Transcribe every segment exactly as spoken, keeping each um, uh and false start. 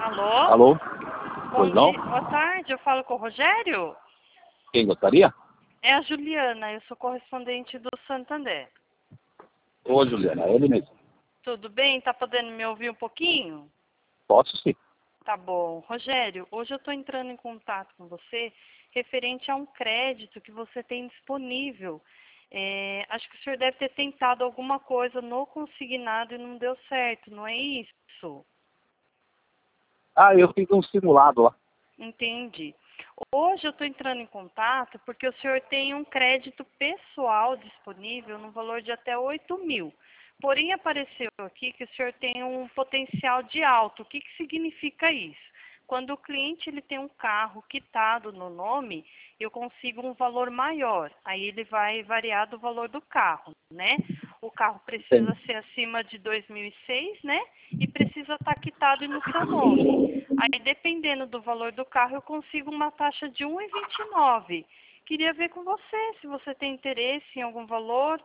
Alô? Alô? Bom Pois não? dia, boa tarde, eu falo com o Rogério? Quem gostaria? É a Juliana, eu sou correspondente do Santander. Ô, Juliana, é ele mesmo. Tudo bem? Tá podendo me ouvir um pouquinho? Posso sim. Tá bom. Rogério, hoje eu estou entrando em contato com você referente a um crédito que você tem disponível. É, acho que o senhor deve ter tentado alguma coisa no consignado e não deu certo, não é isso? Ah, eu fiz um simulado lá. Entendi. Hoje eu estou entrando em contato porque o senhor tem um crédito pessoal disponível no valor de até oito mil. Porém, apareceu aqui que o senhor tem um potencial de alto. O que, que significa isso? Quando o cliente ele tem um carro quitado no nome, eu consigo um valor maior. Aí ele vai variar do valor do carro, né? O carro precisa Entendi. ser acima de dois mil e seis, né? E precisa estar quitado no seu nome. Aí, dependendo do valor do carro, eu consigo uma taxa de um vírgula vinte e nove. Queria ver com você, se você tem interesse em algum valor.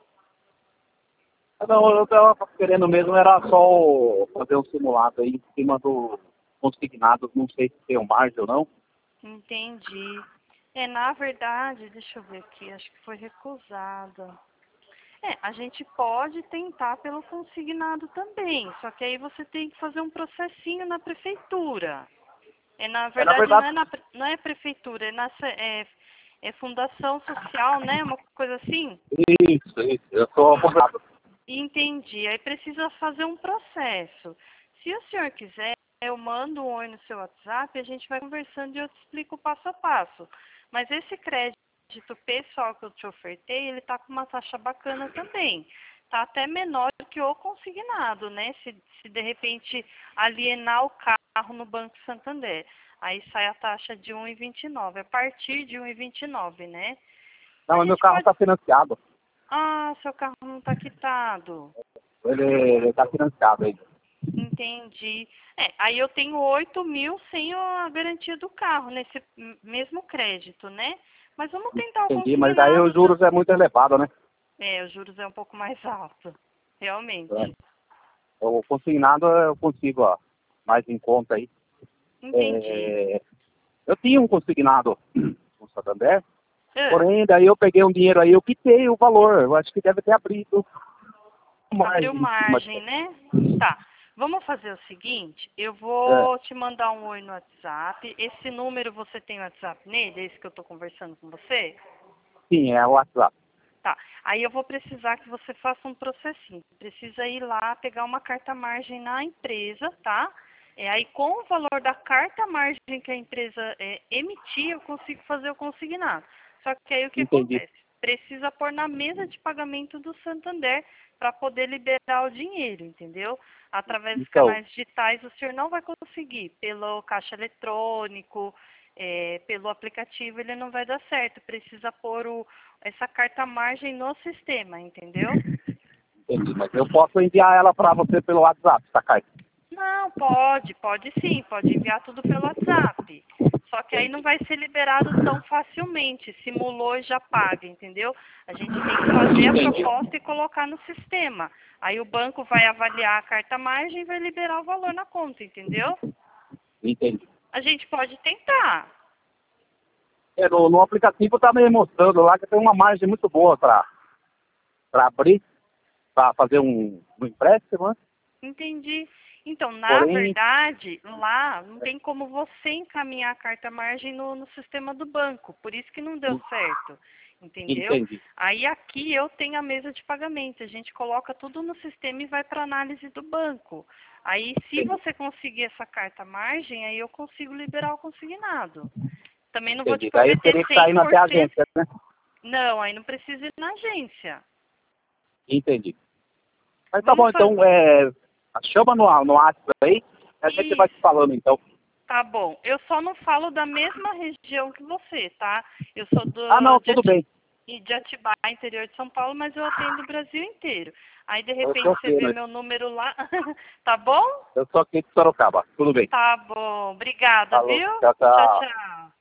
Não, eu estava querendo mesmo, era só fazer um simulado aí em cima do consignado. Não sei se tem um margem ou não. Entendi. É, na verdade, deixa eu ver aqui, acho que foi recusada. É, a gente pode tentar pelo consignado também, só que aí você tem que fazer um processinho na prefeitura. É, na É, na verdade, não verdade, é, na, pre- não é prefeitura, é, na, se- é, é fundação social, né? Uma coisa assim. isso, isso. Eu estou aposentado. Entendi. Aí precisa fazer um processo. Se o senhor quiser, eu mando um oi no seu WhatsApp, a gente vai conversando e eu te explico o passo a passo. Mas esse crédito pessoal que eu te ofertei, ele está com uma taxa bacana também. Está até menor do que o consignado, né? Se, se de repente alienar o carro no Banco Santander. Aí sai a taxa de um vírgula vinte e nove. A partir de um vírgula vinte e nove, né? Não, A mas meu gente carro pode... está financiado. Ah, seu carro não está quitado. Ele está financiado aí. Entendi. É, aí eu tenho oito mil sem a garantia do carro, nesse m- mesmo crédito, né? Mas vamos tentar o Entendi, mas daí consignado. os juros é muito elevado, né? É, os juros é um pouco mais alto, realmente. É. O consignado eu consigo, ó, mais em conta aí. Entendi. É, eu tinha um consignado no Santander, Ah, porém, daí eu peguei um dinheiro aí, eu quitei o valor. Eu acho que deve ter abrido mais abriu em cima. margem, né? Tá. Vamos fazer o seguinte, eu É, vou te mandar um oi no WhatsApp. Esse número você tem o WhatsApp nele, é esse que eu tô conversando com você? sim, é o WhatsApp. Tá. Aí eu vou precisar que você faça um processinho. Precisa ir lá pegar uma carta-margem na empresa, tá? É, aí com o valor da carta-margem que a empresa é, emitir, eu consigo fazer o consignado. Só que aí o que Entendi. acontece? Precisa pôr na mesa de pagamento do Santander para poder liberar o dinheiro, entendeu? Através dos Então, canais digitais o senhor não vai conseguir. Pelo caixa eletrônico, é, pelo aplicativo ele não vai dar certo. Precisa pôr o, essa carta-margem no sistema, entendeu? entendi. Mas eu posso enviar ela para você pelo WhatsApp, essa carta. Não, pode, pode sim, pode enviar tudo pelo WhatsApp. Só que aí não vai ser liberado tão facilmente. Simulou e já paga, entendeu? A gente tem que fazer a Entendi. proposta e colocar no sistema. Aí o banco vai avaliar a carta-margem e vai liberar o valor na conta, entendeu? Entendi. A gente pode tentar. É, no, no aplicativo tá me mostrando lá que tem uma margem muito boa para para abrir, para fazer um, um empréstimo, né? Entendi. Então, na Porém, verdade, lá não tem como você encaminhar a carta-margem no, no sistema do banco. Por isso que não deu certo. Entendeu? entendi. Aí aqui eu tenho a mesa de pagamento. A gente coloca tudo no sistema e vai para análise do banco. Aí, se Entendi. você conseguir essa carta-margem, aí eu consigo liberar o consignado. Também não vou te Entendi. Daí eu prometer teria que estar cem indo por até a cento. agência, né? Não, aí não precisa ir na agência. Entendi. Mas tá bom, Vamos então, fazer. é, chama no, no WhatsApp aí, a gente vai te Isso. falando, então. Tá bom. Eu só não falo da mesma região que você, tá? Eu sou Ah, do, não, de, tudo Ati- bem. de Atibaia, interior de São Paulo, mas eu atendo o Brasil inteiro. Aí, de Eu repente, sou você aqui, vê né? meu número lá. Tá bom? Eu sou aqui de Sorocaba. Tudo bem. Tá bom. Obrigada, Falou. viu? Tchau, Tchau, tchau. tchau.